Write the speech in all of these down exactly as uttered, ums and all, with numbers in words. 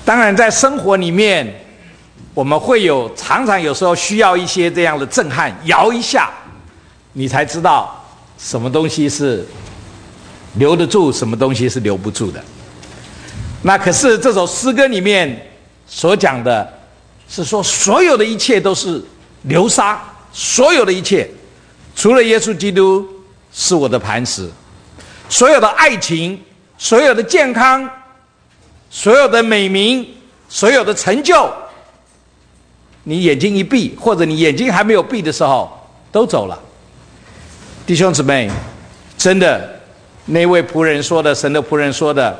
当然在生活里面我们会有常常有时候需要一些这样的震撼，摇一下你才知道什么东西是留得住，什么东西是留不住的。那可是这首诗歌里面所讲的是说，所有的一切都是流沙，所有的一切除了耶稣基督是我的磐石，所有的爱情，所有的健康，所有的美名，所有的成就，你眼睛一闭，或者你眼睛还没有闭的时候都走了。弟兄姊妹，真的那位仆人说的，神的仆人说的，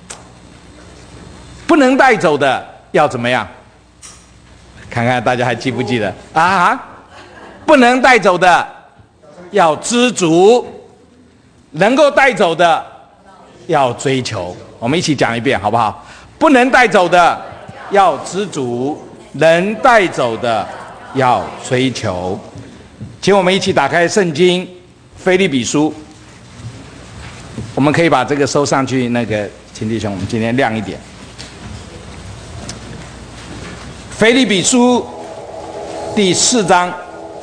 不能带走的要怎么样？看看大家还记不记得啊？不能带走的要知足，能够带走的要追求。我们一起讲一遍好不好？不能带走的要知足，能带走的要追求。请我们一起打开圣经腓立比书，我们可以把这个收上去，那个请弟兄我们今天亮一点。腓立比书第四章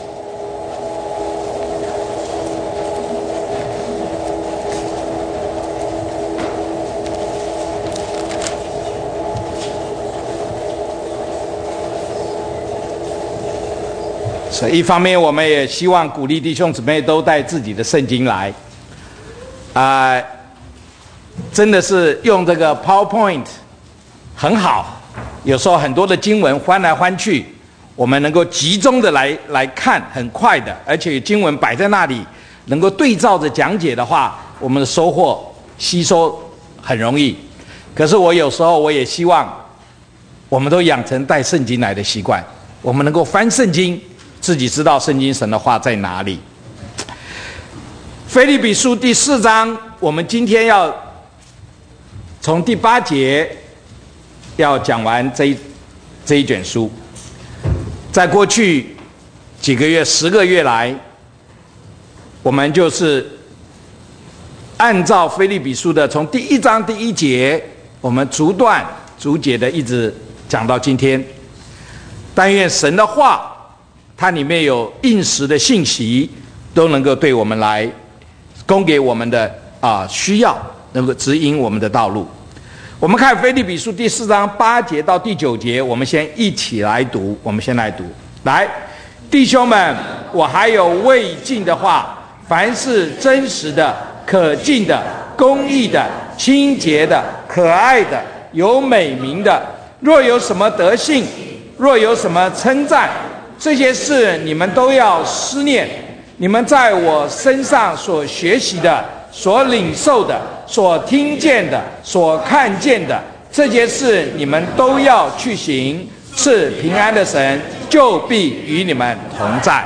所以一方面我们也希望鼓励弟兄姊妹都带自己的圣经来啊、呃，真的是用这个 PowerPoint 很好，有时候很多的经文翻来翻去，我们能够集中的来来看，很快的，而且经文摆在那里能够对照着讲解的话，我们的收获吸收很容易。可是我有时候我也希望我们都养成带圣经来的习惯，我们能够翻圣经，自己知道圣经神的话在哪里。腓立比书第四章，我们今天要从第八节要讲完这一这一卷书。在过去几个月十个月来，我们就是按照腓立比书的从第一章第一节，我们逐段逐节的一直讲到今天。但愿神的话它里面有应时的信息，都能够对我们来供给我们的啊、呃、需要，能够指引我们的道路。我们看腓立比书第四章八节到第九节，我们先一起来读。我们先来读，来，弟兄们，我还有未尽的话，凡是真实的、可敬的、公义的、清洁的、可爱的、有美名的，若有什么德性，若有什么称赞，这些事你们都要思念。你们在我身上所学习的、所领受的、所听见的、所看见的，这些事你们都要去行。赐平安的神就必与你们同在。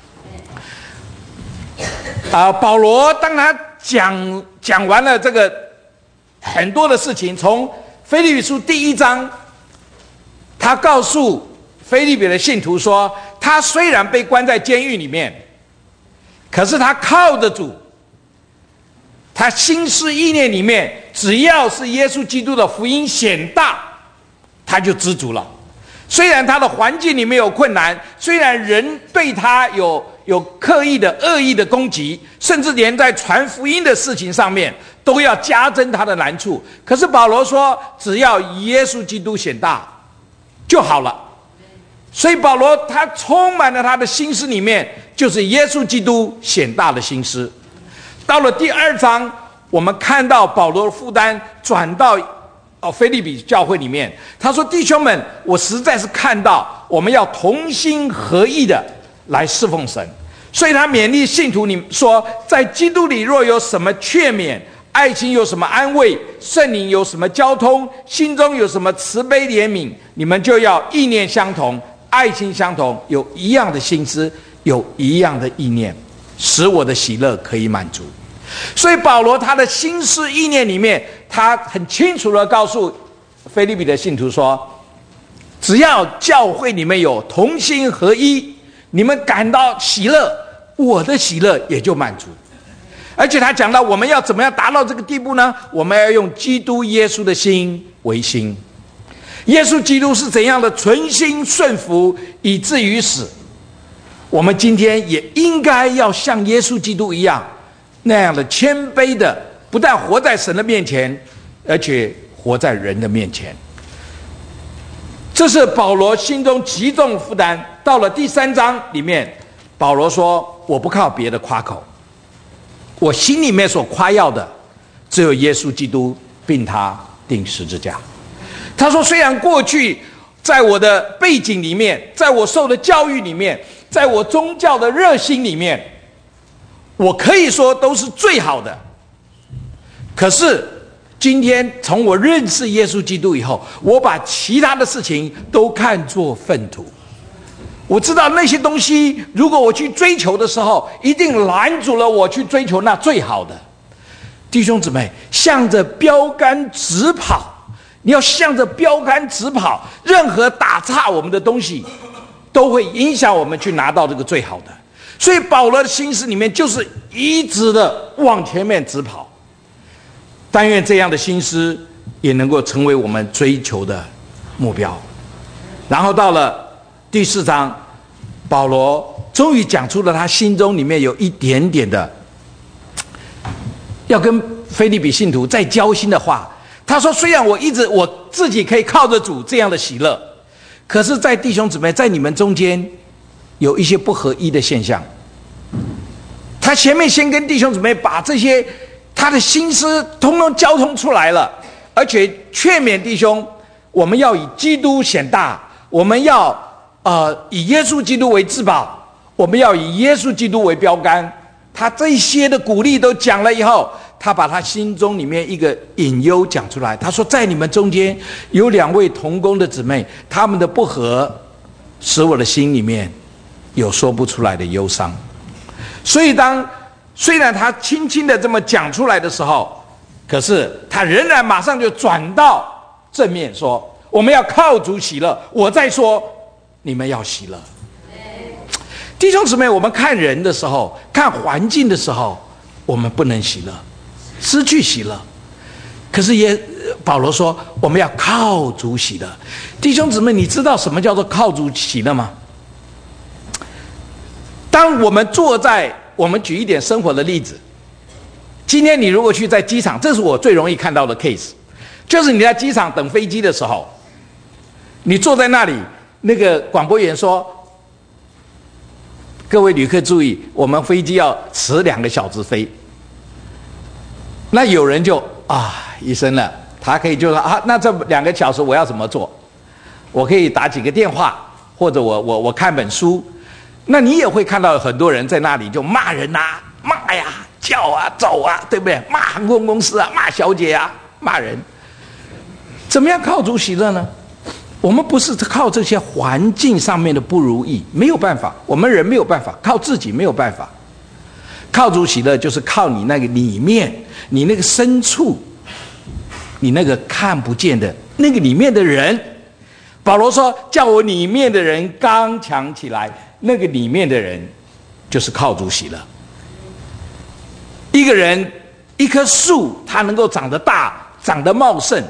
啊，保罗当他讲讲完了这个很多的事情，从腓立比书第一章，他告诉腓立比的信徒说，他虽然被关在监狱里面，可是他靠着主，他心思意念里面，只要是耶稣基督的福音显大，他就知足了。虽然他的环境里面有困难，虽然人对他有有刻意的恶意的攻击，甚至连在传福音的事情上面都要加增他的难处，可是保罗说，只要耶稣基督显大就好了。所以保罗他充满了他的心思里面就是耶稣基督显大的心思。到了第二章，我们看到保罗的负担转到哦腓立比教会里面，他说，弟兄们，我实在是看到我们要同心合意的来侍奉神。所以他勉励信徒，你说，在基督里若有什么劝勉，爱情有什么安慰，圣灵有什么交通，心中有什么慈悲怜悯，你们就要意念相同，爱心相同，有一样的心思，有一样的意念，使我的喜乐可以满足。所以保罗他的心思意念里面，他很清楚地告诉腓立比的信徒说，只要教会里面有同心合一，你们感到喜乐，我的喜乐也就满足。而且他讲到我们要怎么样达到这个地步呢？我们要用基督耶稣的心为心。 耶稣基督是怎样的存心顺服，以至于死。我们今天也应该要像耶稣基督一样，那样的谦卑的，不但活在神的面前，而且活在人的面前。这是保罗心中极重的负担。到了第三章里面，保罗说：“我不靠别的夸口，我心里面所夸耀的，只有耶稣基督，并他钉十字架。”他说：“虽然过去在我的背景里面，在我受的教育里面，在我宗教的热心里面，我可以说都是最好的。可是今天从我认识耶稣基督以后，我把其他的事情都看作粪土。我知道那些东西，如果我去追求的时候，一定拦阻了我去追求那最好的。弟兄姊妹，向着标杆直跑，你要向着标杆直跑，任何打岔我们的东西，都会影响我们去拿到这个最好的。所以保罗的心思里面就是一直的往前面直跑。但愿这样的心思也能够成为我们追求的目标。然后到了第四章，保罗终于讲出了他心中里面有一点点的要跟腓立比信徒再交心的话。他说：“虽然我一直我自己可以靠着主这样的喜乐，可是在弟兄姊妹，在你们中间有一些不合一的现象。”他前面先跟弟兄姊妹把这些他的心思通通交通出来了，而且劝勉弟兄，我们要以基督显大，我们要呃以耶稣基督为至宝，我们要以耶稣基督为标杆。他这些的鼓励都讲了以后，他把他心中里面一个隐忧讲出来。他说：“在你们中间有两位同工的姊妹，他们的不和使我的心里面有说不出来的忧伤。”所以当虽然他轻轻的这么讲出来的时候，可是他仍然马上就转到正面说：“我们要靠主喜乐。”我再说，你们要喜乐。弟兄姊妹，我们看人的时候，看环境的时候，我们不能喜乐，失去喜乐。可是也保罗说，我们要靠主喜乐。弟兄姊妹，你知道什么叫做靠主喜乐吗？当我们坐在，我们举一点生活的例子。今天你如果去在机场，这是我最容易看到的 case， 就是你在机场等飞机的时候，你坐在那里，那个广播员说：“各位旅客注意，我们飞机要迟两个小时飞。”那有人就啊一声了，他可以就说：“啊，那这两个小时我要怎么做？我可以打几个电话，或者我我我看本书。”那你也会看到很多人在那里就骂人啊，骂呀，叫啊，走啊，对不对？骂航空公司啊，骂小姐啊，骂人。怎么样靠主喜乐呢？我们不是靠这些环境上面的不如意，没有办法，我们人没有办法，靠自己没有办法。靠主喜乐就是靠你那个里面，你那个深处，你那个看不见的那个里面的人。保罗说：“叫我里面的人刚强起来。”那个里面的人就是靠主喜乐。一个人，一棵树，它能够长得大，长得茂盛，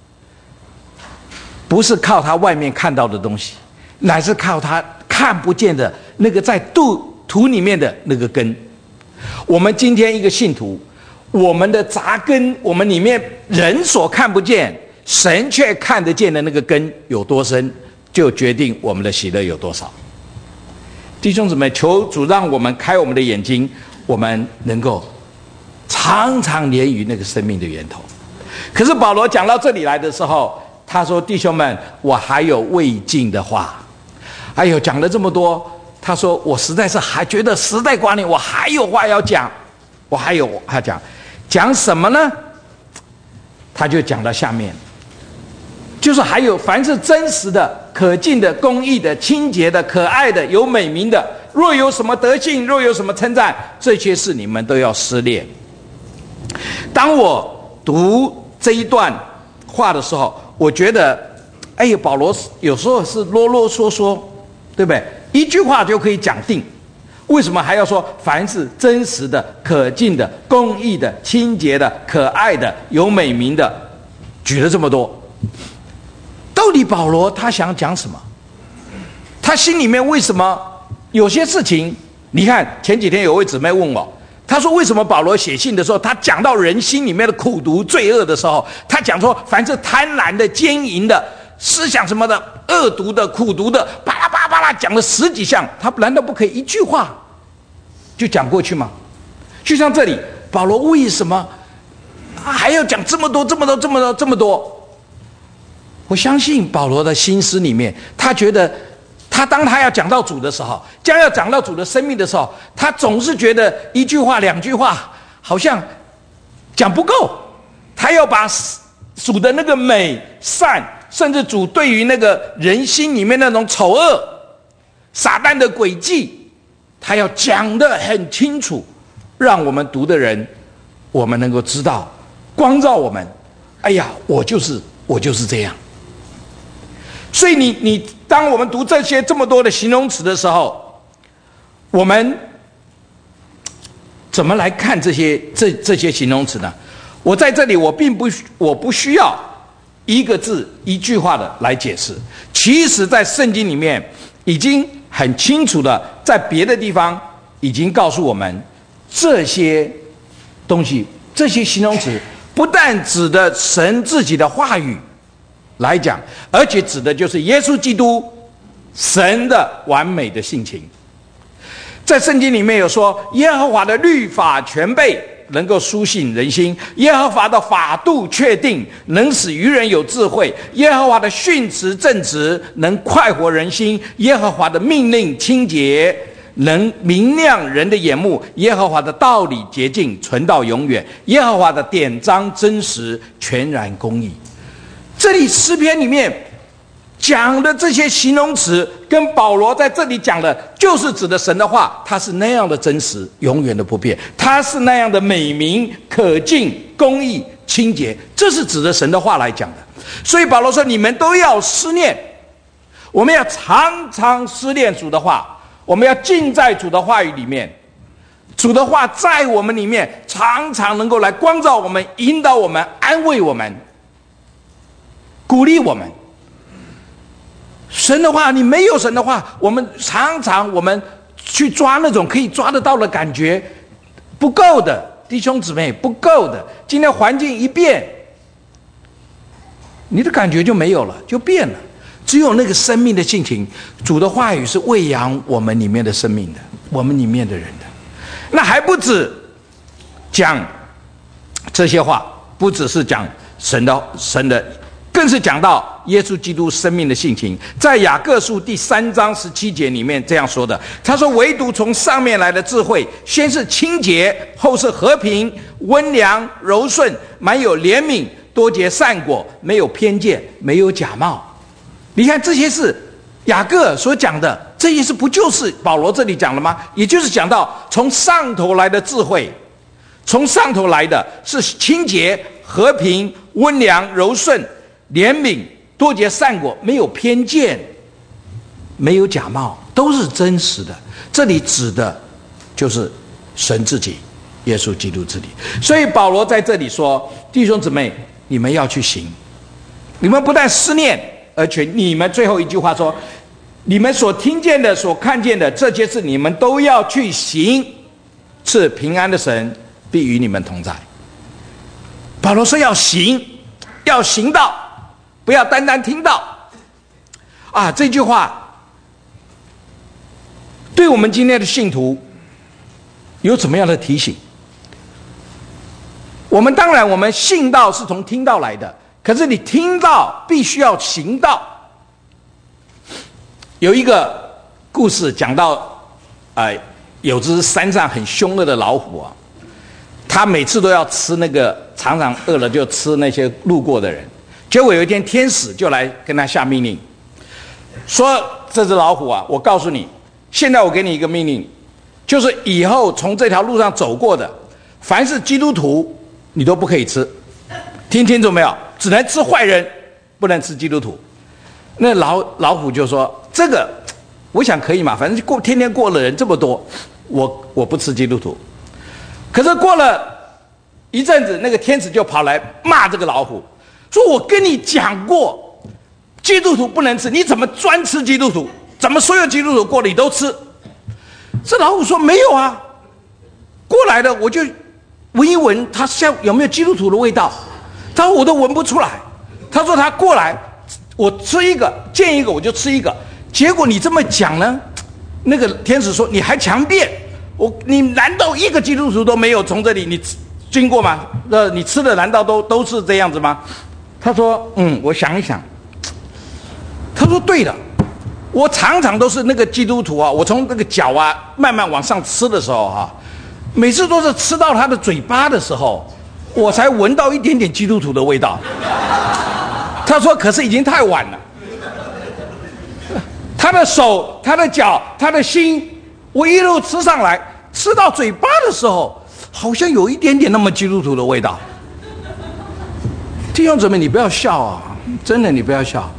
不是靠它外面看到的东西，乃是靠它看不见的那个在土土里面的那个根。我们今天一个信徒，我们的扎根，我们里面人所看不见，神却看得见的那个根有多深，就决定我们的喜乐有多少。弟兄姊妹，求主让我们开我们的眼睛，我们能够常常连于那个生命的源头。可是保罗讲到这里来的时候，他说：“弟兄们，我还有未尽的话。”哎呦，讲了这么多，他说：“我实在是还觉得时代观念，我还有话要讲，我还有话要讲，讲什么呢？”他就讲到下面，就是还有凡是真实的、可敬的、公义的、清洁的、可爱的、有美名的，若有什么德性，若有什么称赞，这些事你们都要思念。当我读这一段话的时候，我觉得，哎呀，保罗有时候是啰啰嗦嗦，对不对？一句话就可以讲定，为什么还要说凡是真实的、可敬的、公义的、清洁的、可爱的、有美名的，举了这么多？都到底保罗他想讲什么？他心里面为什么有些事情？你看前几天有位姊妹问我，她说为什么保罗写信的时候，他讲到人心里面的苦毒罪恶的时候，他讲说凡是贪婪的、奸淫的、思想什么的、恶毒的、苦毒的，巴拉巴拉巴拉讲了十几项，他难道不可以一句话就讲过去吗？就像这里，保罗为什么还要讲这么多、这么多、这么多、这么多？我相信保罗的心思里面，他觉得，他当他要讲到主的时候，将要讲到主的生命的时候，他总是觉得一句话、两句话好像讲不够，他要把主的那个美善，甚至主对于那个人心里面那种丑恶、撒旦的诡计，他要讲得很清楚，让我们读的人，我们能够知道，光照我们。哎呀，我就是我就是这样。所以你你当我们读这些这么多的形容词的时候，我们怎么来看这些这这些形容词呢？我在这里我并不我不需要一个字一句话的来解释，其实在圣经里面已经很清楚的，在别的地方已经告诉我们，这些东西这些形容词不但指的神自己的话语来讲，而且指的就是耶稣基督神的完美的性情。在圣经里面有说，耶和华的律法全备，能够苏醒人心；耶和华的法度确定，能使愚人有智慧；耶和华的训词正直，能快活人心；耶和华的命令清洁，能明亮人的眼目；耶和华的道理洁净，存到永远；耶和华的典章真实，全然公义。这里诗篇里面讲的这些形容词，跟保罗在这里讲的，就是指的神的话，它是那样的真实，永远的不变；它是那样的美名、可敬、公义、清洁，这是指的神的话来讲的。所以保罗说，你们都要思念，我们要常常思念主的话，我们要浸在主的话语里面，主的话在我们里面常常能够来光照我们、引导我们、安慰我们、鼓励我们。神的话，你没有神的话，我们常常我们去抓那种可以抓得到的感觉，不够的，弟兄姊妹，不够的。今天环境一变，你的感觉就没有了，就变了。只有那个生命的性情，主的话语是喂养我们里面的生命的，我们里面的人的。那还不止讲这些话，不只是讲神的神的。更是讲到耶稣基督生命的性情，在雅各书第三章十七节里面这样说的，他说，唯独从上面来的智慧，先是清洁，后是和平、温良、柔顺，满有怜悯，多结善果，没有偏见，没有假冒。你看这些是雅各所讲的，这些是不就是保罗这里讲了吗？也就是讲到从上头来的智慧，从上头来的是清洁、和平、温良、柔顺，怜悯，多结善果，没有偏见，没有假冒，都是真实的。这里指的就是神自己，耶稣基督自己。所以保罗在这里说，弟兄姊妹，你们要去行，你们不但思念，而且你们最后一句话说，你们所听见的、所看见的这些事，你们都要去行，赐平安的神必与你们同在。保罗说要行，要行道，不要单单听到啊！这句话对我们今天的信徒有怎么样的提醒？我们当然，我们信道是从听到来的，可是你听到必须要行道。有一个故事讲到，呃，有只山上很凶恶的老虎啊，他每次都要吃那个，常常饿了就吃那些路过的人。结果有一天，天使就来跟他下命令，说：“这只老虎啊，我告诉你，现在我给你一个命令，就是以后从这条路上走过的，凡是基督徒，你都不可以吃。听清楚没有？只能吃坏人，不能吃基督徒。”那老老虎就说：“这个，我想可以嘛，反正过天天过的人这么多，我我不吃基督徒。”可是过了一阵子，那个天使就跑来骂这个老虎。说我跟你讲过，基基督徒不能吃，你怎么专吃基督徒？怎么所有基督徒过你都吃？这老虎说没有啊，过来的我就闻一闻，它像有没有基督徒的味道？他说我都闻不出来。他说他过来，我吃一个见一个我就吃一个。结果你这么讲呢，那个天使说你还强辩，我你难道一个基督徒都没有从这里你经过吗？呃，你吃的难道都都是这样子吗？他说嗯，我想一想。他说对了，我常常都是那个基督徒啊，我从那个脚啊慢慢往上吃的时候哈、啊，每次都是吃到他的嘴巴的时候，我才闻到一点点基督徒的味道。他说可是已经太晚了，他的手他的脚他的心，我一路吃上来，吃到嘴巴的时候好像有一点点那么基督徒的味道。弟兄姊妹你不要笑啊，真的你不要笑，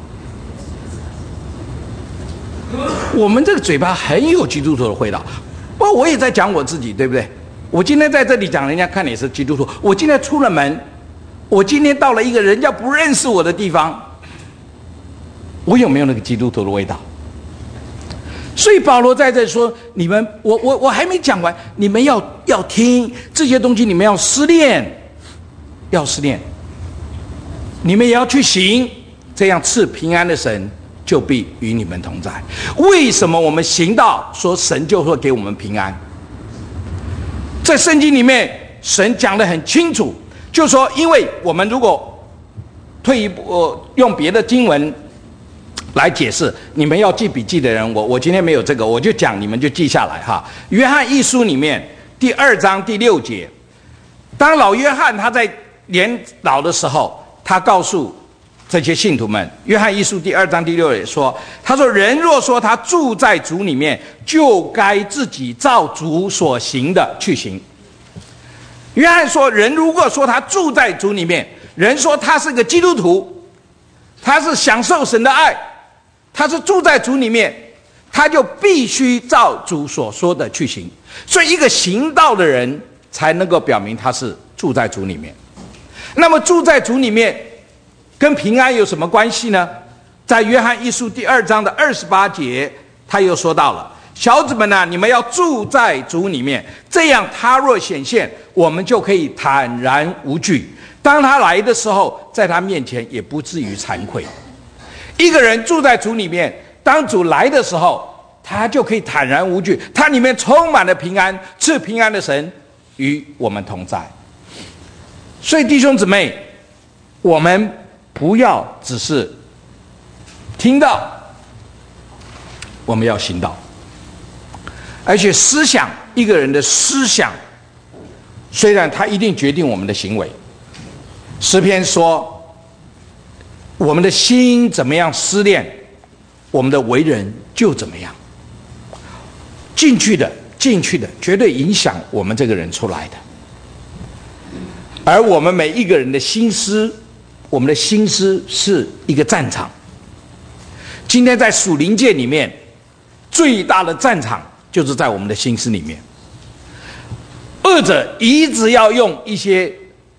我们这个嘴巴很有基督徒的味道。不过我也在讲我自己，对不对？我今天在这里讲，人家看你是基督徒。我今天出了门，我今天到了一个人家不认识我的地方，我有没有那个基督徒的味道？所以保罗在这说，你们，我我我还没讲完，你们要要听这些东西，你们要思念，要思念，你们也要去行，这样赐平安的神就必与你们同在。为什么我们行道说神就会给我们平安？在圣经里面神讲得很清楚，就说因为我们如果退一步、呃、用别的经文来解释，你们要记笔记的人，我我今天没有这个，我就讲，你们就记下来哈。约翰一书里面第二章第六节，当老约翰他在年老的时候，他告诉这些信徒们，约翰一书第二章第六节说，他说人若说他住在主里面，就该自己照主所行的去行。约翰说，人如果说他住在主里面，人说他是个基督徒，他是享受神的爱，他是住在主里面，他就必须照主所说的去行。所以一个行道的人才能够表明他是住在主里面。那么住在主里面跟平安有什么关系呢？在约翰一书第二章的二十八节，他又说到了，小子们啊，你们要住在主里面，这样他若显现，我们就可以坦然无惧，当他来的时候，在他面前也不至于惭愧。一个人住在主里面，当主来的时候，他就可以坦然无惧，他里面充满了平安，赐平安的神与我们同在。所以弟兄姊妹，我们不要只是听到，我们要行道。而且思想，一个人的思想，虽然他一定决定我们的行为。诗篇说，我们的心怎么样思念，我们的为人就怎么样。进去的进去的绝对影响我们这个人出来的。而我们每一个人的心思，我们的心思是一个战场。今天在属灵界里面，最大的战场就是在我们的心思里面。恶者一直要用一些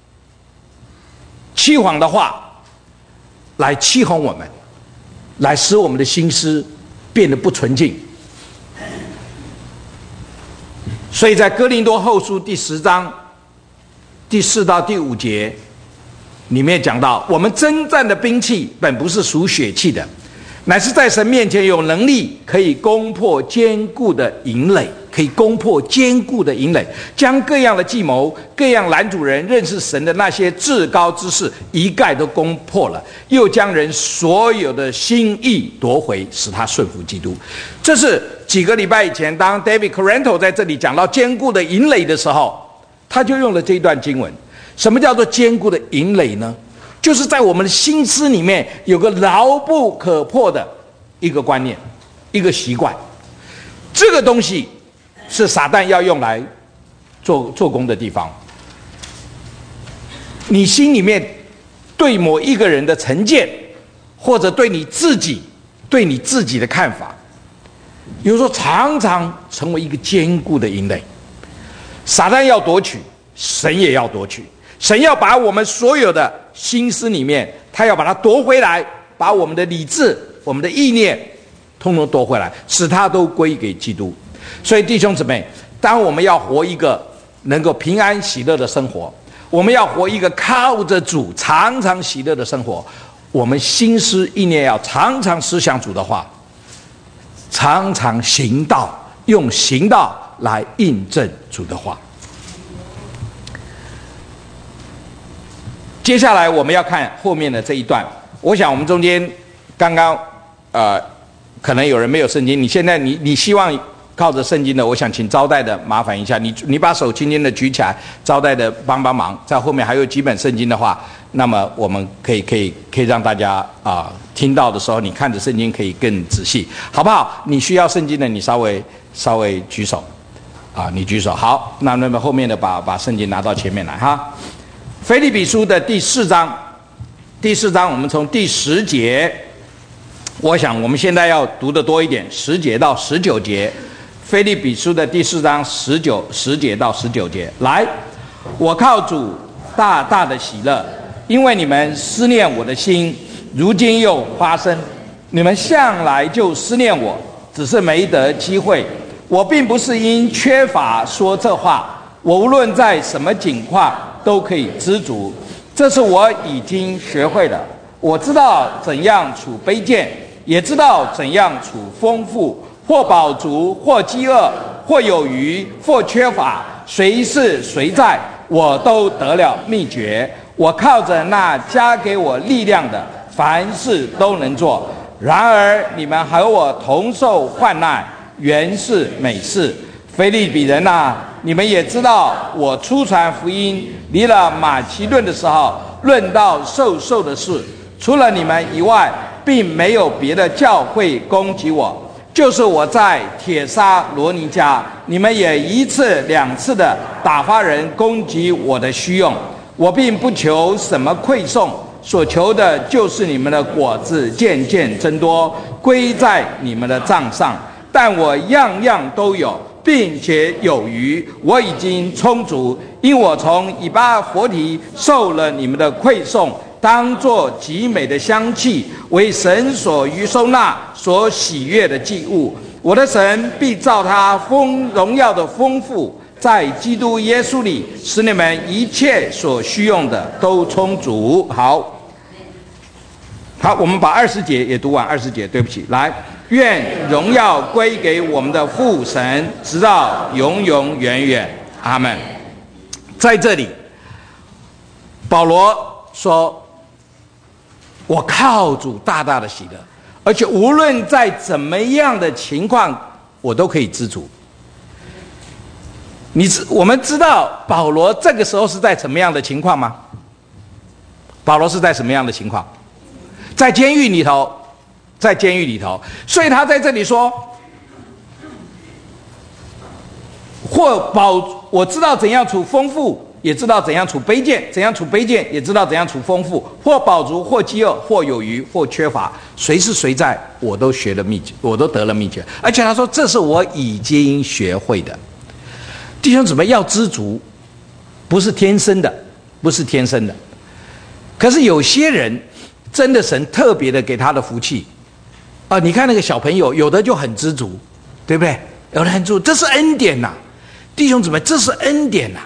欺谎的话来欺哄我们，来使我们的心思变得不纯净。所以在哥林多后书第十章第四到第五节里面讲到，我们征战的兵器本不是属血气的，乃是在神面前有能力，可以攻破坚固的营垒，可以攻破坚固的营垒，将各样的计谋、各样拦阻人认识神的那些至高之事一概都攻破了，又将人所有的心意夺回，使他顺服基督。这是几个礼拜以前，当 David Coranto 在这里讲到坚固的营垒的时候，他就用了这一段经文。什么叫做坚固的营垒呢？就是在我们的心思里面有个牢不可破的一个观念，一个习惯。这个东西是撒旦要用来做做工的地方。你心里面对某一个人的成见，或者对你自己对你自己的看法，有时候常常成为一个坚固的营垒。撒旦要夺取，神也要夺取。神要把我们所有的心思里面，他要把它夺回来， 把我们的理智、我们的意念通通夺回来，使它都归给基督。所以弟兄姊妹，当我们要活一个能够平安喜乐的生活，我们要活一个靠着主常常喜乐的生活，我们心思意念要常常思想主的话，常常行道，用行道来印证主的话。接下来我们要看后面的这一段。我想我们中间刚刚呃，可能有人没有圣经，你现在你你希望靠着圣经的，我想请招待的麻烦一下，你你把手轻轻的举起来，招待的帮帮忙。在后面还有几本圣经的话，那么我们可以可以可以让大家啊、呃、听到的时候，你看着圣经可以更仔细，好不好？你需要圣经的，你稍微稍微举手啊，你举手。好，那那么后面的把把圣经拿到前面来哈。腓立比书的第四章，第四章我们从第十节，我想我们现在要读的多一点，十节到十九节。腓立比书的第四章十九十节到十九节，来，我靠主大大的喜乐，因为你们思念我的心，如今又发生。你们向来就思念我，只是没得机会。我并不是因缺乏说这话，我无论在什么境况都可以知足，这是我已经学会了。我知道怎样处卑贱，也知道怎样处丰富，或饱足，或饥饿，或有余，或缺乏，随是随在，我都得了秘诀。我靠着那加给我力量的，凡事都能做。然而你们和我同受患难，原是美事。腓立比人啊，你们也知道，我初传福音离了马其顿的时候，论到授受的事，除了你们以外，并没有别的教会攻击我。就是我在帖撒罗尼迦，你们也一次两次的打发人攻击我的虚用。我并不求什么馈送，所求的就是你们的果子渐渐增多，归在你们的账上。但我样样都有，并且有余，我已经充足，因我从以巴弗提受了你们的馈送，当作极美的香气，为神所余收纳、所喜悦的祭物。我的神必照他丰荣耀的丰富，在基督耶稣里，使你们一切所需用的都充足。好，好，我们把二十节也读完。二十节，对不起，来。愿荣耀归给我们的父神，直到永永远远。阿们。在这里，保罗说：“我靠主大大的喜乐，而且无论在怎么样的情况，我都可以知足。”你知我们知道保罗这个时候是在什么样的情况吗？保罗是在什么样的情况？在监狱里头。在监狱里头，所以他在这里说：“或饱，我知道怎样处丰富，也知道怎样处卑贱；怎样处卑贱，也知道怎样处丰富。或饱足，或饥饿，或有余，或缺乏，随是随在，我都学了秘诀，我都得了秘诀。而且他说，这是我已经学会的。弟兄姊妹，要知足，不是天生的，不是天生的。可是有些人，真的神特别的给他的福气。”啊，你看那个小朋友，有的就很知足，对不对？有的很知足，这是恩典呐、啊，弟兄姊妹，这是恩典呐、啊。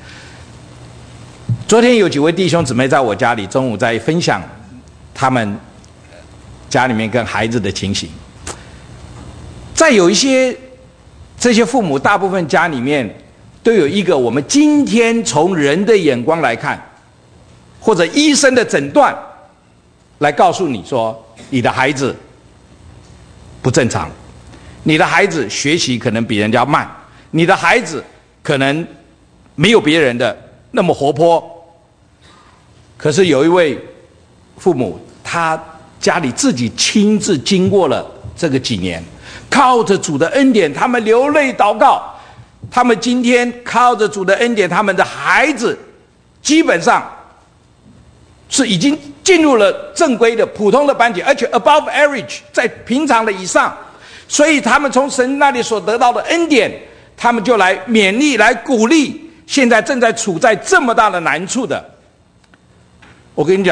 昨天有几位弟兄姊妹在我家里，中午在分享他们家里面跟孩子的情形。在有一些这些父母，大部分家里面都有一个，我们今天从人的眼光来看，或者医生的诊断来告诉你说，你的孩子不正常，你的孩子学习可能比人家慢，你的孩子可能没有别人的那么活泼。可是有一位父母，他家里自己亲自经过了这个几年，靠着主的恩典，他们流泪祷告，他们今天靠着主的恩典，他们的孩子基本上是已经进入了正规的普通的班级，而且 above average， 在平常的以上。所以他们从神那里所得到的恩典，他们就来勉励，来鼓励现在正在处在这么大的难处的。我跟你讲，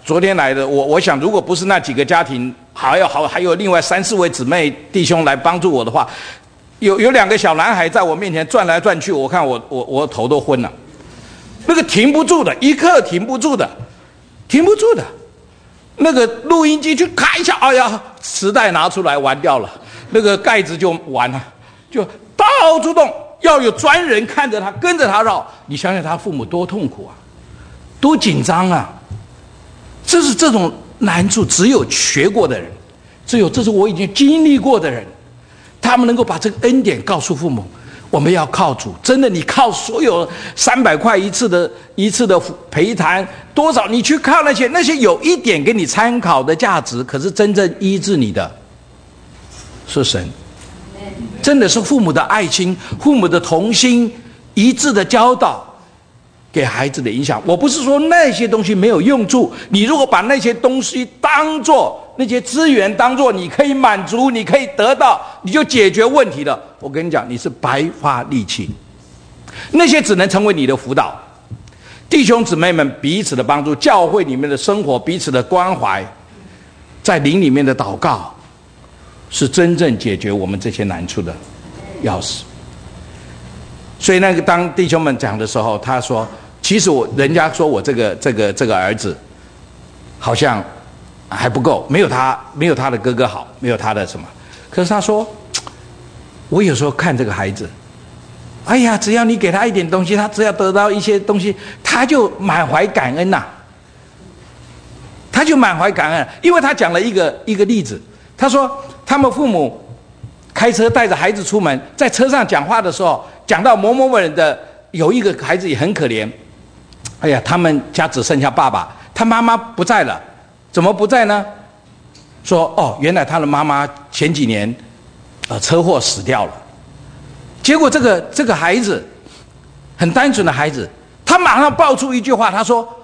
昨天来的，我我想如果不是那几个家庭，还有好还有另外三四位姊妹弟兄来帮助我的话，有有两个小男孩在我面前转来转去，我看我我我头都昏了，那个停不住的，一刻停不住的，停不住的，那个录音机去咔一下，哎呀，磁带拿出来玩掉了，那个盖子就完了，就到处动，要有专人看着他，跟着他绕，你想想他父母多痛苦啊，多紧张啊！这是这种难处，只有学过的人，只有这是我已经经历过的人，他们能够把这个恩典告诉父母。我们要靠主，真的，你靠所有三百块一次的一次的陪谈多少，你去靠那些那些有一点给你参考的价值，可是真正医治你的是神，真的是父母的爱心，父母的同心一致的教导给孩子的影响。我不是说那些东西没有用处，你如果把那些东西当作那些资源当作你可以满足，你可以得到，你就解决问题了，我跟你讲，你是白花力气。那些只能成为你的辅导。弟兄姊妹们彼此的帮助，教会里面的生活彼此的关怀，在灵里面的祷告，是真正解决我们这些难处的钥匙。所以那个当弟兄们讲的时候，他说其实我人家说我这个这个这个儿子好像还不够，没有他没有他的哥哥好，没有他的什么。可是他说，我有时候看这个孩子，哎呀，只要你给他一点东西，他只要得到一些东西，他就满怀感恩呐、啊，他就满怀感恩。因为他讲了一个一个例子，他说他们父母开车带着孩子出门，在车上讲话的时候，讲到某某某人的有一个孩子也很可怜，哎呀，他们家只剩下爸爸，他妈妈不在了。怎么不在呢？说哦，原来他的妈妈前几年呃车祸死掉了。结果这个这个孩子很单纯的孩子，他马上爆出一句话，他说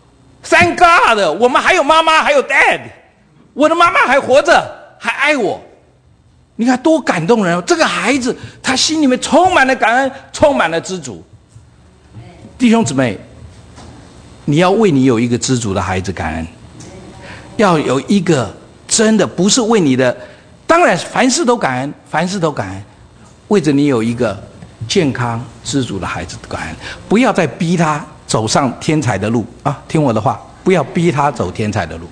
Thank God， 我们还有妈妈，还有 Dad， 我的妈妈还活着，还爱我。你看多感动人！这个孩子他心里面充满了感恩，充满了知足。弟兄姊妹，你要为你有一个知足的孩子感恩，要有一个真的不是为你的，当然凡事都感恩，凡事都感恩，为着你有一个健康知足的孩子感恩，不要再逼他走上天才的路啊！听我的话，不要逼他走天才的路。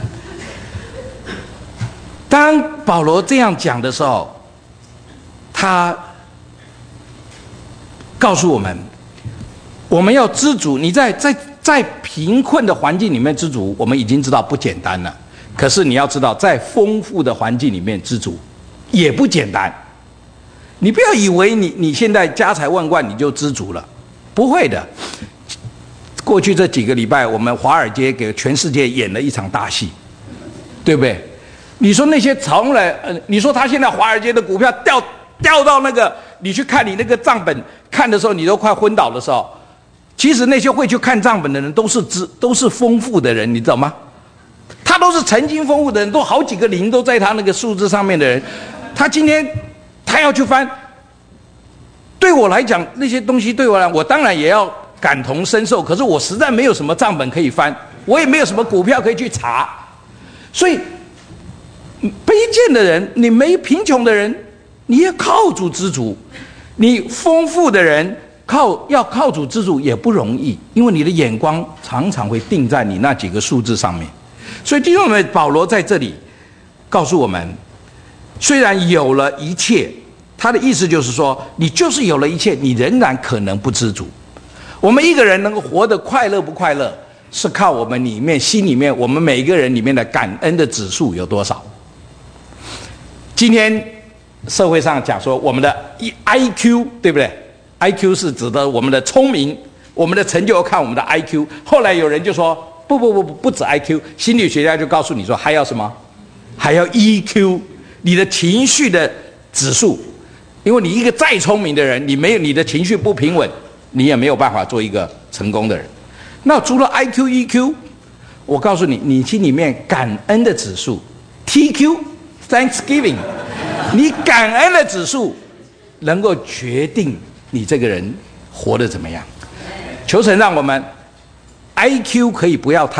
当保罗这样讲的时候，他告诉我们，我们要知足。你在在在贫困的环境里面知足，我们已经知道不简单了。可是你要知道，在丰富的环境里面知足也不简单。你不要以为你你现在家财万贯你就知足了，不会的。过去这几个礼拜，我们华尔街给全世界演了一场大戏，对不对？你说那些从来，呃，你说他现在华尔街的股票掉掉到那个，你去看你那个账本看的时候，你都快昏倒的时候，其实那些会去看账本的人都是知都是丰富的人，你知道吗？他都是曾经丰富的人，都好几个零都在他那个数字上面的人，他今天他要去翻。对我来讲，那些东西对我来讲，我当然也要感同身受，可是我实在没有什么账本可以翻，我也没有什么股票可以去查，所以。卑贱的人，你没贫穷的人，你也靠主知足；你丰富的人，靠要靠主知足也不容易，因为你的眼光常常会定在你那几个数字上面。所以弟兄们，保罗在这里告诉我们，虽然有了一切，他的意思就是说，你就是有了一切，你仍然可能不知足。我们一个人能够活得快乐不快乐，是靠我们里面心里面我们每一个人里面的感恩的指数有多少。今天社会上讲说我们的 I Q 对不对？ I Q 是指的我们的聪明，我们的成就要看我们的 I Q。 后来有人就说不不不不不止 I Q， 心理学家就告诉你说还要什么？还要 E Q， 你的情绪的指数。因为你一个再聪明的人，你没有你的情绪不平稳，你也没有办法做一个成功的人。那除了 I Q E Q， 我告诉你，你心里面感恩的指数 T Q。Thanksgiving， 你感恩的指数能够决定你这个人活得怎么样。求神让我们 I Q 可以不要太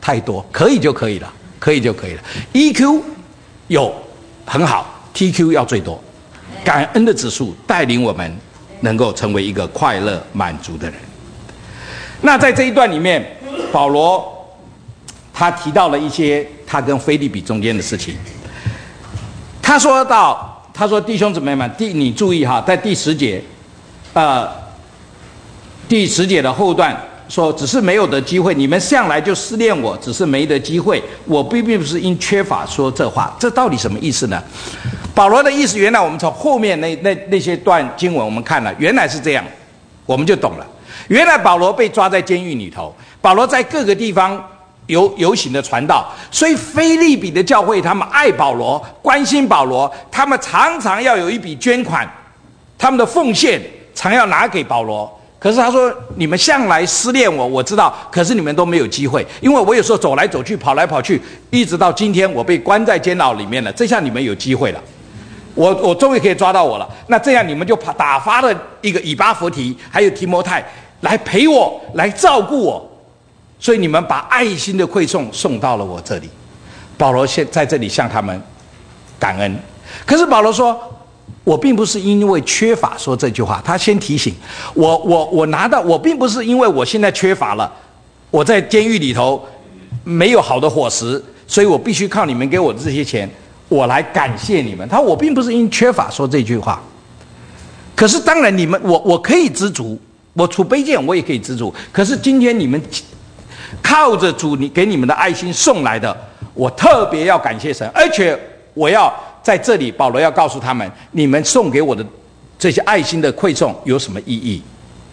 太多，可以就可以了，可以就可以了。E Q 有很好 ，T Q 要最多。感恩的指数带领我们能够成为一个快乐满足的人。那在这一段里面，保罗他提到了一些他跟腓立比中间的事情。他说到，他说弟兄姊妹们，第你注意哈，在第十节，呃，第十节的后段说，只是没有得机会，你们向来就思念我，只是没得机会。我并并不是因缺乏说这话，这到底什么意思呢？保罗的意思，原来我们从后面那那那些段经文我们看了，原来是这样，我们就懂了。原来保罗被抓在监狱里头，保罗在各个地方游游行的传道，所以腓立比的教会他们爱保罗，关心保罗，他们常常要有一笔捐款，他们的奉献常要拿给保罗。可是他说，你们向来思念我，我知道，可是你们都没有机会，因为我有时候走来走去，跑来跑去，一直到今天我被关在监牢里面了，这下你们有机会了，我我终于可以抓到我了。那这样你们就打发了一个以巴弗提还有提摩太来陪我，来照顾我，所以你们把爱心的馈送送到了我这里。保罗现在这里向他们感恩。可是保罗说，我并不是因为缺乏说这句话，他先提醒我，我我拿到，我并不是因为我现在缺乏了，我在监狱里头没有好的伙食，所以我必须靠你们给我的这些钱，我来感谢你们。他说我并不是因缺乏说这句话，可是当然你们我我可以知足，我储卑贱我也可以知足，可是今天你们靠着主你给你们的爱心送来的，我特别要感谢神，而且我要在这里，保罗要告诉他们，你们送给我的这些爱心的馈送有什么意义？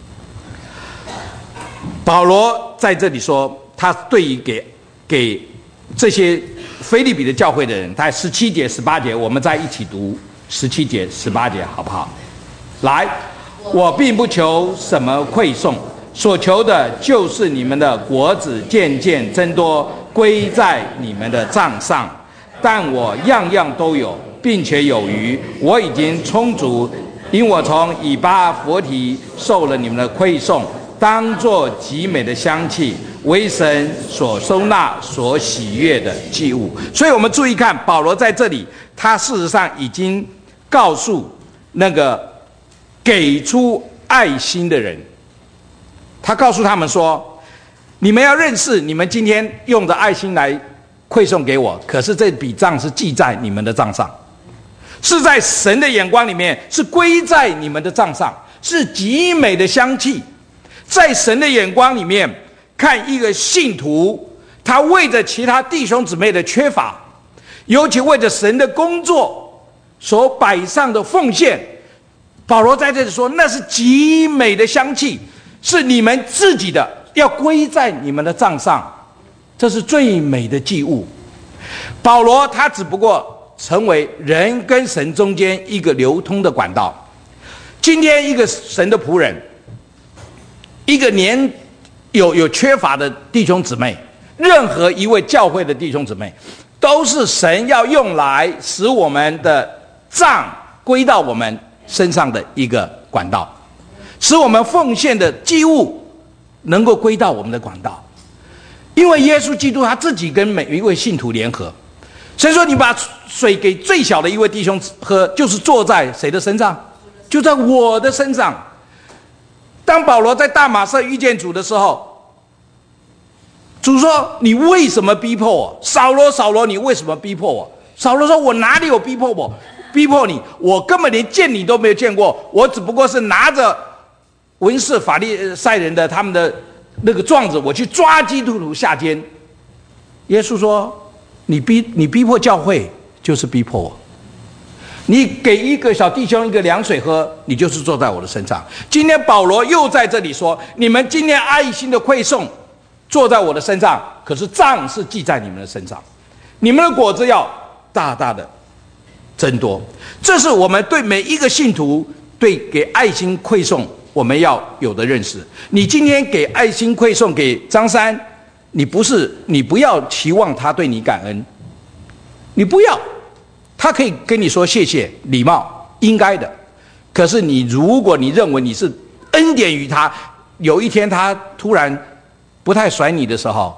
保罗在这里说，他对于给给这些腓立比的教会的人，在十七节、十八节，我们再一起读十七节、十八节，好不好？来，我并不求什么馈送，所求的就是你们的果子渐渐增多，归在你们的账上。但我样样都有，并且有余，我已经充足，因我从以巴弗提受了你们的馈送，当作极美的香气，为神所收纳、所喜悦的祭物。所以我们注意看，保罗在这里，他事实上已经告诉那个给出爱心的人，他告诉他们说，你们要认识，你们今天用着爱心来馈送给我，可是这笔账是记在你们的账上，是在神的眼光里面是归在你们的账上，是极美的香气。在神的眼光里面看一个信徒，他为着其他弟兄姊妹的缺乏，尤其为着神的工作所摆上的奉献，保罗在这里说，那是极美的香气，是你们自己的，要归在你们的账上，这是最美的祭物。保罗他只不过成为人跟神中间一个流通的管道。今天一个神的仆人，一个年有有缺乏的弟兄姊妹，任何一位教会的弟兄姊妹，都是神要用来使我们的账归到我们身上的一个管道，使我们奉献的祭物能够归到我们的管道。因为耶稣基督他自己跟每一位信徒联合，所以说你把水给最小的一位弟兄喝，就是坐在谁的身上？就在我的身上。当保罗在大马色遇见主的时候，主说，你为什么逼迫我？扫罗扫罗，你为什么逼迫我？扫罗说，我哪里有逼迫我逼迫你？我根本连见你都没有见过，我只不过是拿着文士法利赛人的他们的那个状子，我去抓基督徒下监。耶稣说，你逼你逼迫教会，就是逼迫我。你给一个小弟兄一个凉水喝，你就是坐在我的身上。今天保罗又在这里说，你们今天爱心的馈送坐在我的身上，可是账是记在你们的身上，你们的果子要大大的增多。这是我们对每一个信徒对给爱心馈送我们要有的认识。你今天给爱心馈送给张三，你不是你不要期望他对你感恩，你不要，他可以跟你说谢谢，礼貌应该的。可是你如果你认为你是恩典于他，有一天他突然不太甩你的时候，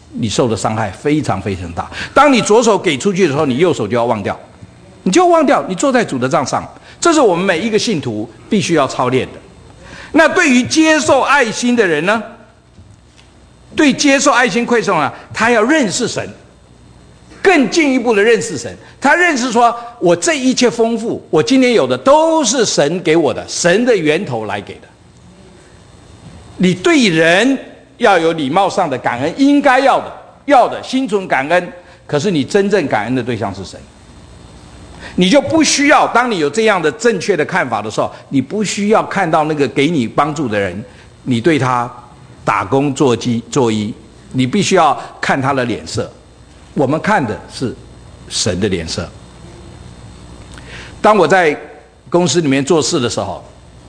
你受的伤害非常非常大。当你左手给出去的时候，你右手就要忘掉，你就忘掉，你坐在主的账上。这是我们每一个信徒必须要操练的。那对于接受爱心的人呢？对接受爱心馈送啊，他要认识神，更进一步的认识神。他认识说，我这一切丰富，我今天有的都是神给我的，神的源头来给的。你对人要有礼貌上的感恩，应该要的，要的心存感恩。可是你真正感恩的对象是神，你就不需要。当你有这样的正确的看法的时候，你不需要看到那个给你帮助的人，你对他打工做鸡做揖，你必须要看他的脸色。我们看的是神的脸色。当我在公司里面做事的时候，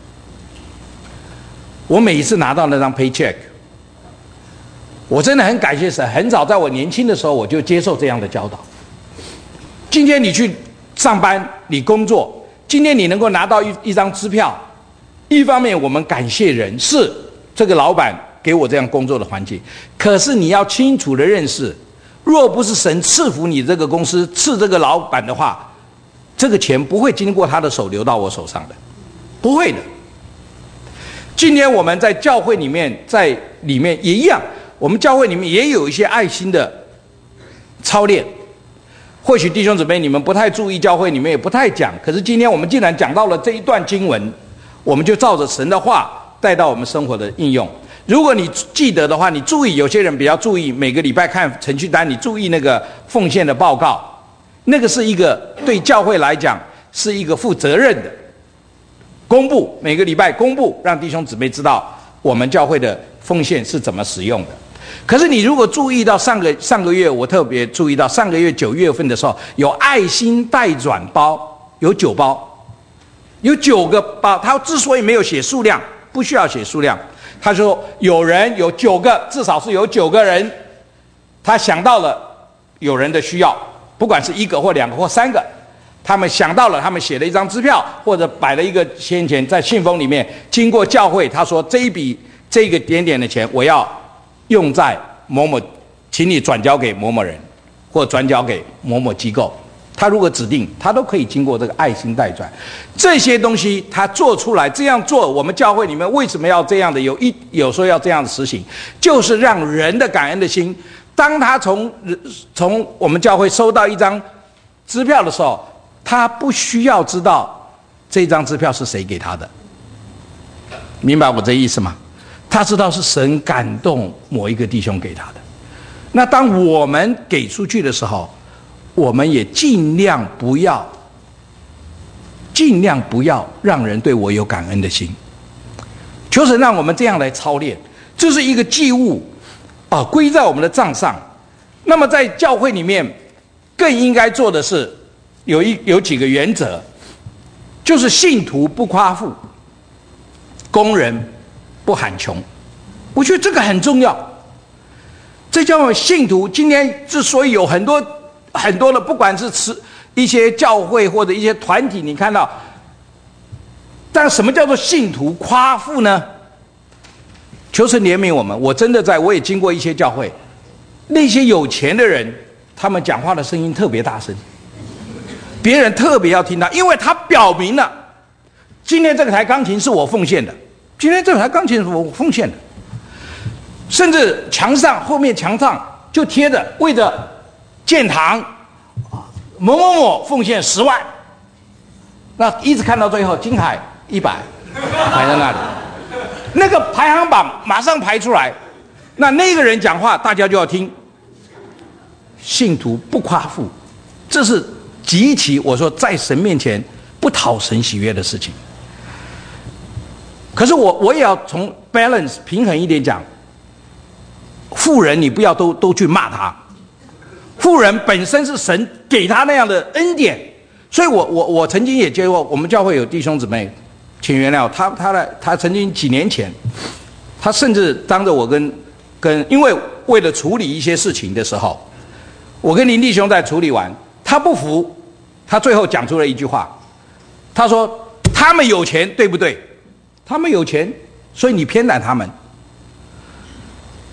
我每一次拿到那张 paycheck， 我真的很感谢神。很早在我年轻的时候，我就接受这样的教导。今天你去上班，你工作，今天你能够拿到一一张支票，一方面我们感谢人，是这个老板给我这样工作的环境。可是你要清楚的认识，若不是神赐福你这个公司，赐这个老板的话，这个钱不会经过他的手流到我手上的，不会的。今天我们在教会里面，在里面也一样，我们教会里面也有一些爱心的操练。或许弟兄姊妹你们不太注意，教会里面也不太讲，可是今天我们既然讲到了这一段经文，我们就照着神的话带到我们生活的应用。如果你记得的话，你注意，有些人比较注意，每个礼拜看程序单，你注意那个奉献的报告，那个是一个对教会来讲是一个负责任的公布，每个礼拜公布，让弟兄姊妹知道我们教会的奉献是怎么使用的。可是你如果注意到上个上个月，我特别注意到上个月九月份的时候，有爱心代转包，有九包，有九个包。他之所以没有写数量，不需要写数量，他说有人有九个，至少是有九个人，他想到了有人的需要，不管是一个或两个或三个，他们想到了，他们写了一张支票，或者摆了一个先前在信封里面，经过教会，他说这一笔这个点点的钱，我要用在某某，请你转交给某某人，或转交给某某机构。他如果指定，他都可以经过这个爱心代转。这些东西他做出来，这样做，我们教会里面为什么要这样的？有一有时候要这样的实行，就是让人的感恩的心，当他从从我们教会收到一张支票的时候，他不需要知道这张支票是谁给他的，明白我这意思吗？他知道是神感动某一个弟兄给他的。那当我们给出去的时候，我们也尽量不要尽量不要让人对我有感恩的心。求神让我们这样来操练，这是一个祭物啊，归在我们的账上。那么在教会里面更应该做的是有一有几个原则，就是信徒不夸富，工人不喊穷。我觉得这个很重要。这叫信徒今天之所以有很多很多的，不管是吃一些教会或者一些团体，你看到，但什么叫做信徒夸富呢？求神怜悯我们。我真的在我也经过一些教会，那些有钱的人，他们讲话的声音特别大声，别人特别要听他，因为他表明了今天这个台钢琴是我奉献的，今天这台钢琴是我奉献的，甚至墙上后面墙上就贴着为着建堂某某某奉献十万，那一直看到最后金海一百排在那里，那个排行榜马上排出来，那那个人讲话大家就要听。信徒不夸富，这是极其我说在神面前不讨神喜悦的事情。可是我我也要从 balance 平衡一点讲，富人你不要都都去骂他，富人本身是神给他那样的恩典。所以我我我曾经也接过，我们教会有弟兄姊妹，请原谅他他的他曾经几年前，他甚至当着我跟跟因为为了处理一些事情的时候，我跟林弟兄在处理完，他不服，他最后讲出了一句话，他说他们有钱对不对？他们有钱，所以你偏袒他们。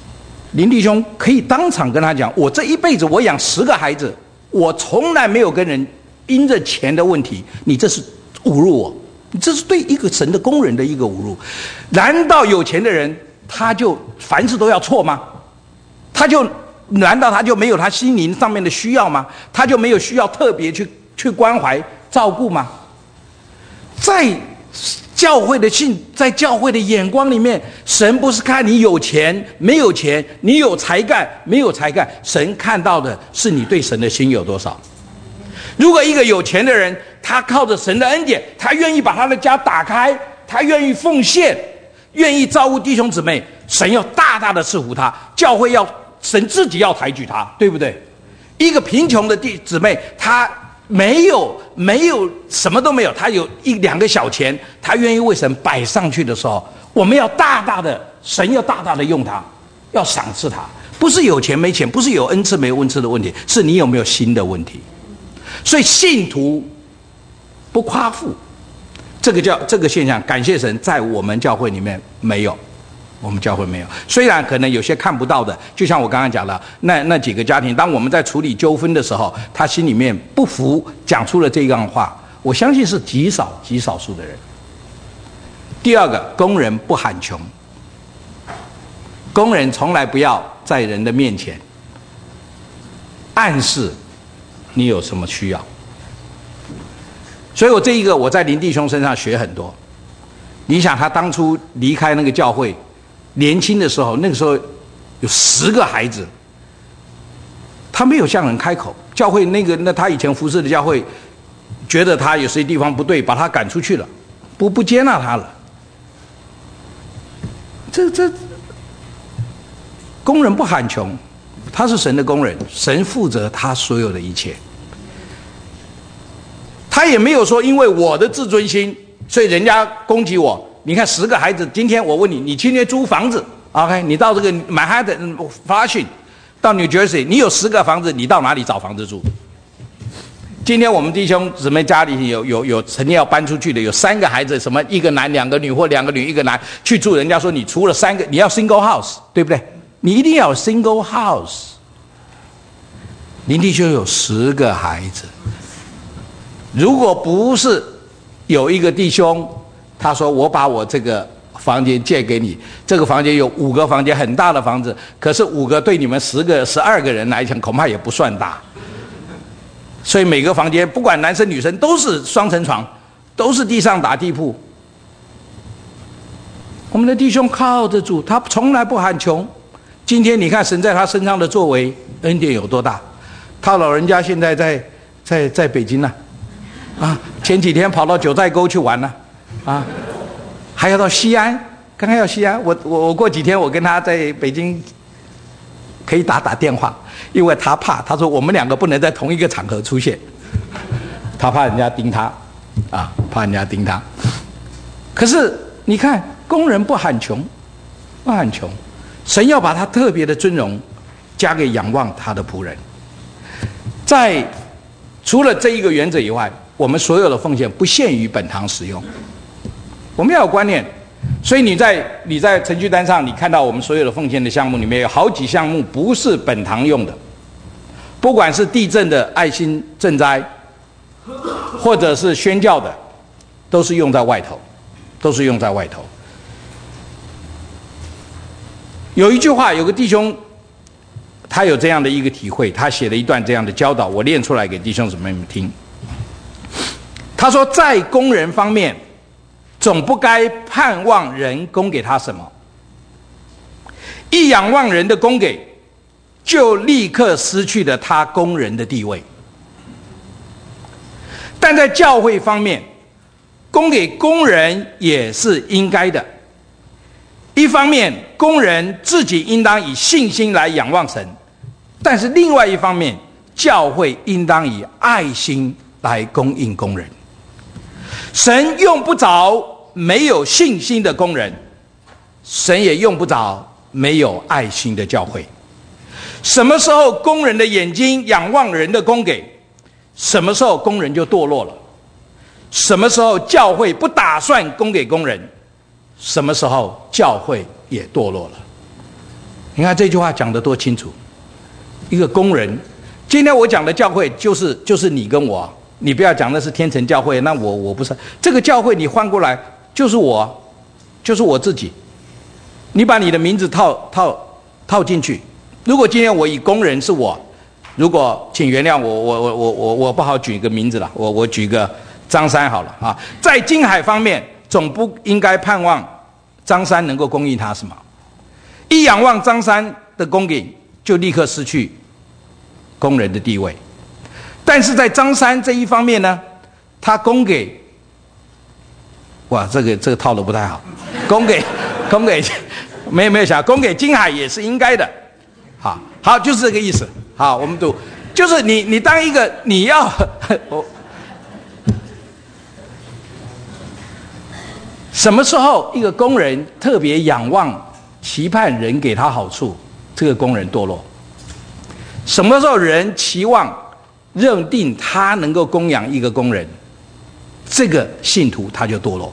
林弟兄可以当场跟他讲：我这一辈子我养十个孩子，我从来没有跟人因着钱的问题，你这是侮辱我，你这是对一个神的工人的一个侮辱。难道有钱的人他就凡事都要错吗？他就难道他就没有他心灵上面的需要吗？他就没有需要特别去去关怀照顾吗？在教会的信，在教会的眼光里面，神不是看你有钱没有钱，你有才干没有才干，神看到的是你对神的心有多少。如果一个有钱的人，他靠着神的恩典，他愿意把他的家打开，他愿意奉献，愿意照顾弟兄姊妹，神要大大的赐福他，教会要神自己要抬举他，对不对？一个贫穷的弟姊妹，他没有没有什么都没有，他有一两个小钱，他愿意为神摆上去的时候，我们要大大的，神要大大的用他，要赏赐他，不是有钱没钱，不是有恩赐没恩赐的问题，是你有没有心的问题。所以信徒不夸富，这个叫这个现象，感谢神，在我们教会里面没有。我们教会没有，虽然可能有些看不到的，就像我刚刚讲了，那那几个家庭，当我们在处理纠纷的时候，他心里面不服，讲出了这样话，我相信是极少极少数的人。第二个，工人不喊穷，工人从来不要在人的面前暗示你有什么需要。所以我这一个我在林弟兄身上学很多。你想他当初离开那个教会，年轻的时候，那个时候有十个孩子，他没有向人开口。教会那个那他以前服侍的教会，觉得他有些地方不对，把他赶出去了，不不接纳他了。这这工人不喊穷，他是神的工人，神负责他所有的一切。他也没有说因为我的自尊心，所以人家攻击我。你看十个孩子，今天我问你，你今天租房子 ，OK？ 你到这个曼哈顿、法拉逊，到 New Jersey， 你有十个房子，你到哪里找房子住？今天我们弟兄姊妹家里有有有曾经要搬出去的，有三个孩子，什么一个男两个女，或两个女一个男去住，人家说你除了三个，你要 single house， 对不对？你一定要有 single house。林弟兄有十个孩子，如果不是有一个弟兄。他说：“我把我这个房间借给你，这个房间有五个房间，很大的房子，可是五个对你们十个、十二个人来讲，恐怕也不算大。所以每个房间，不管男生女生，都是双层床，都是地上打地铺。我们的弟兄靠得住，他从来不喊穷。今天你看神在他身上的作为，恩典有多大？他老人家现在在在在北京呢、啊，啊，前几天跑到九寨沟去玩了。”啊，还要到西安，刚刚要西安，我我我过几天我跟他在北京可以打打电话，因为他怕，他说我们两个不能在同一个场合出现，他怕人家盯他，啊，怕人家盯他。可是你看，工人不喊穷，不喊穷，神要把他特别的尊荣加给仰望他的仆人。在除了这一个原则以外，我们所有的奉献不限于本堂使用。我们要有观念，所以你在你在程序单上，你看到我们所有的奉献的项目里面有好几项目不是本堂用的，不管是地震的爱心赈灾，或者是宣教的，都是用在外头，都是用在外头。有一句话，有个弟兄，他有这样的一个体会，他写了一段这样的教导，我念出来给弟兄姊妹们听。他说，在工人方面，总不该盼望人供给他什么，一仰望人的供给，就立刻失去了他工人的地位。但在教会方面，供给工人也是应该的。一方面，工人自己应当以信心来仰望神，但是另外一方面，教会应当以爱心来供应工人。神用不着没有信心的工人，神也用不着没有爱心的教会。什么时候工人的眼睛仰望人的供给，什么时候工人就堕落了。什么时候教会不打算供给工人，什么时候教会也堕落了。 你看这句话讲得多清楚。一个工人，今天我讲的教会就是就是你跟我，你不要讲的是天成教会，那我我不是这个教会，你换过来就是我，就是我自己。你把你的名字套套套进去。如果今天我以工人是我，如果请原谅我，我我我我我不好举一个名字了，我我举个张三好了啊。在金海方面，总不应该盼望张三能够供应他什么。一仰望张三的供给，就立刻失去工人的地位。但是在张三这一方面呢，他供给，哇，这个这个套路不太好，供给供给没有没有想供给金海也是应该的。好，好，就是这个意思。好，我们读，就是你你当一个你要我什么时候一个工人特别仰望期盼人给他好处，这个工人堕落。什么时候人期望认定他能够供养一个工人，这个信徒他就堕落。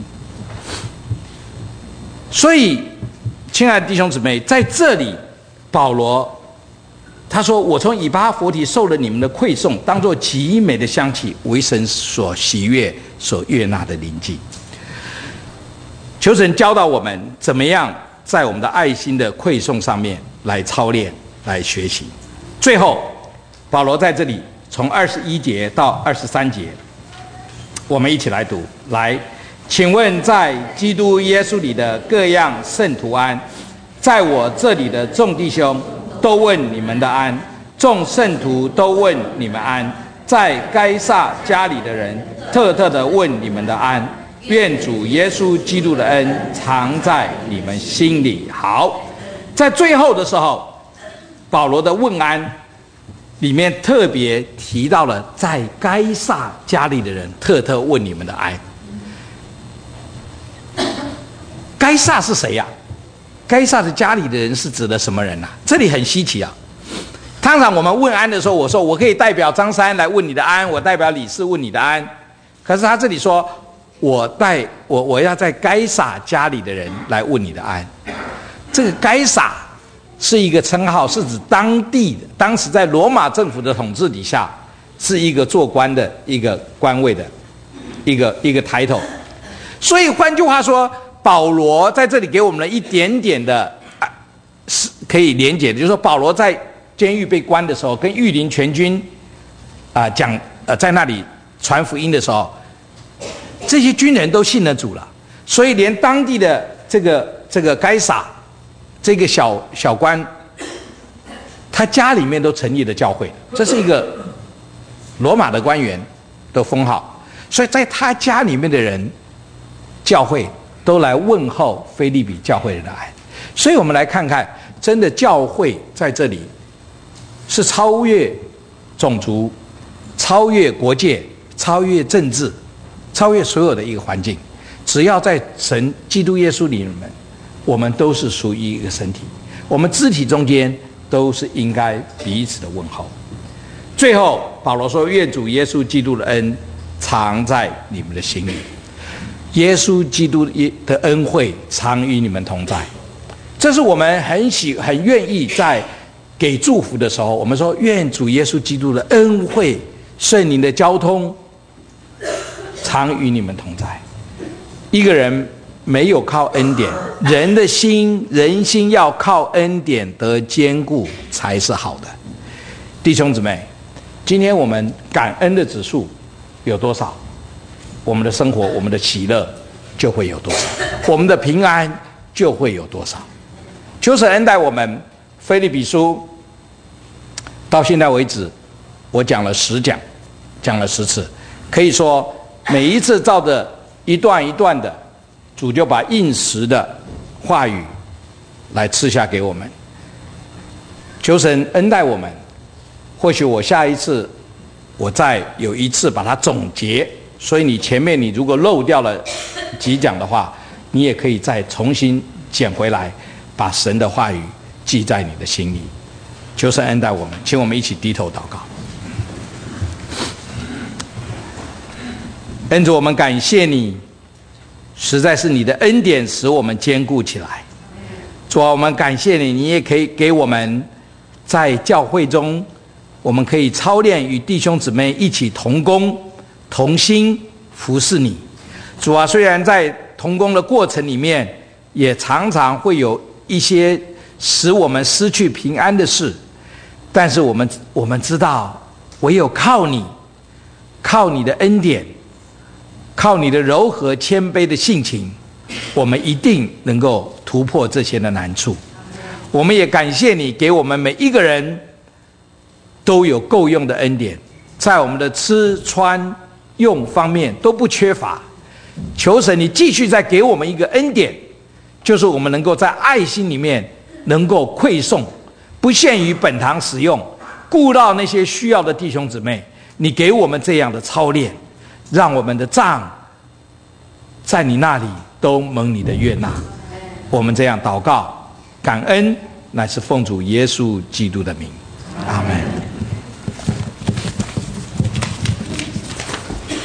所以亲爱的弟兄姊妹，在这里保罗他说，我从以巴弗提受了你们的馈送，当作极美的香气，为神所喜悦所悦纳的灵祭。求神教导我们怎么样在我们的爱心的馈送上面来操练来学习。最后保罗在这里从二十一节到二十三节，我们一起来读。来，请问在基督耶稣里的各样圣徒安，在我这里的众弟兄都问你们的安，众圣徒都问你们安，在该撒家里的人特特的问你们的安。愿主耶稣基督的恩藏在你们心里。好，在最后的时候，保罗的问安里面特别提到了在该撒家里的人特特问你们的安。该撒是谁呀、啊？该撒的家里的人是指的什么人啊？这里很稀奇啊。通常我们问安的时候，我说我可以代表张三来问你的安，我代表李四问你的安。可是他这里说，我带我我要在该撒家里的人来问你的安。这个该撒是一个称号，是指当地的当时在罗马政府的统治底下，是一个做官的一个官位的一个一个抬头。所以换句话说，保罗在这里给我们了一点点的啊，是可以连结的，就是说保罗在监狱被关的时候，跟御林全军啊讲呃在那里传福音的时候，这些军人都信了主了，所以连当地的这个这个该撒这个小小官，他家里面都成立了教会，这是一个罗马的官员的封号，所以在他家里面的人，教会都来问候腓立比教会人的爱。所以我们来看看，真的教会在这里是超越种族、超越国界、超越政治、超越所有的一个环境。只要在神基督耶稣里面，我们都是属于一个身体，我们肢体中间都是应该彼此的问候。最后保罗说，愿主耶稣基督的恩藏在你们的心里。耶稣基督的恩惠常与你们同在。这是我们很喜很愿意在给祝福的时候，我们说愿主耶稣基督的恩惠、圣灵的交通常与你们同在。一个人没有靠恩典，人的心人心要靠恩典得坚固才是好的。弟兄姊妹，今天我们感恩的指数有多少，我们的生活我们的喜乐就会有多少，我们的平安就会有多少。求神恩待我们。腓立比书到现在为止我讲了十讲，讲了十次，可以说每一次照着一段一段的，主就把应时的话语来赐下给我们。求神恩待我们。或许我下一次我再有一次把它总结，所以你前面你如果漏掉了几讲的话，你也可以再重新捡回来，把神的话语记在你的心里。求神恩待我们，请我们一起低头祷告。恩主，我们感谢你，实在是你的恩典使我们坚固起来。 主啊，我们感谢你，你也可以给我们在教会中，我们可以操练与弟兄姊妹一起同工同心服侍你。主啊，虽然在同工的过程里面，也常常会有一些使我们失去平安的事，但是我们我们知道，唯有靠你，靠你的恩典，靠你的柔和谦卑的性情，我们一定能够突破这些的难处。我们也感谢你给我们每一个人都有够用的恩典，在我们的吃穿用方面都不缺乏。求神你继续再给我们一个恩典，就是我们能够在爱心里面能够馈送，不限于本堂使用，顾到那些需要的弟兄姊妹。你给我们这样的操练，让我们的账在你那里都蒙你的悦纳。我们这样祷告感恩，乃是奉主耶稣基督的名，阿们。